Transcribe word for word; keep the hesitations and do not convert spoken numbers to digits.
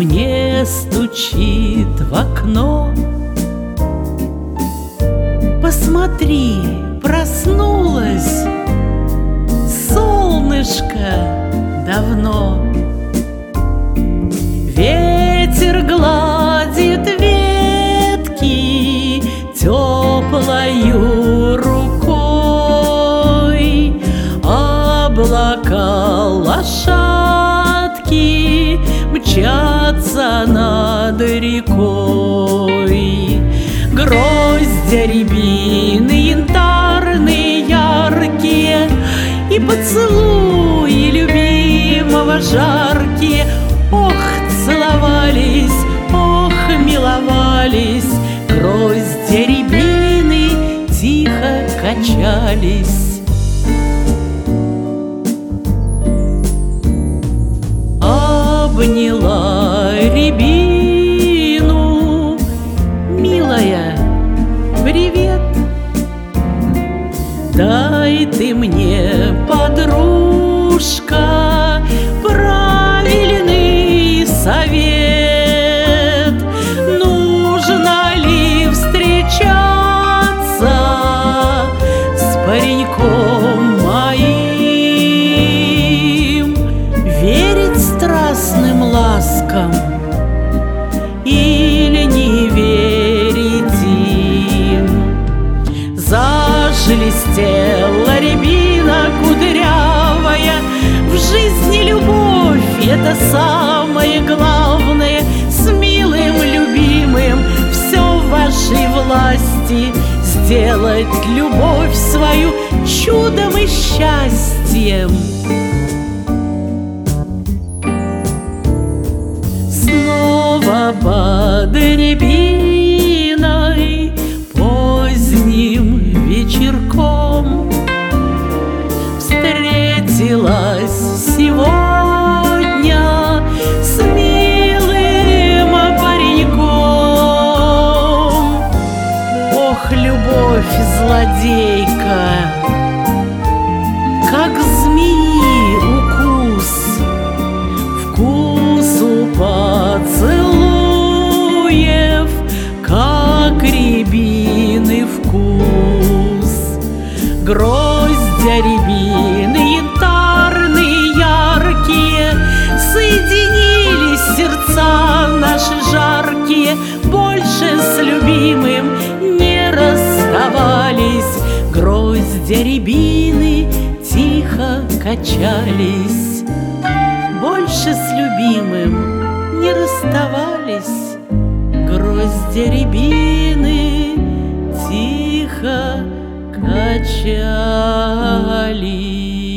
мне стучит в окно. Посмотри, проснулась солнышко давно. Ветер гладит ветки теплою рукой, облака лошадки мчатся над рекой. Гроздья рябины янтарные, яркие, и поцелуи любимого жаркие. Ох, целовались, ох, миловались, гроздья рябины тихо качались. Обняла рябину: милая, привет. Дай ты мне, подружка, правильный совет. Нужно ли встречаться с пареньком моим, верить страстным ласкам или не верить им? Зашелестела рябина кудрявая, в жизни любовь — это самое главное. С милым любимым все в вашей власти сделать любовь свою чудом и счастьем. Снова под рябиной поздним вечерком встретилась сегодня с милым пареньком. Ох, любовь злодейка, как змеи укус, вкусу поцелуев, как рябины вкус. Гроздья рябины янтарные, яркие, соединились сердца наши жаркие, больше с любимым не расставались. Гроздья рябины тихо качались, больше с любимым не расставались. Гроздья рябины тихо качались.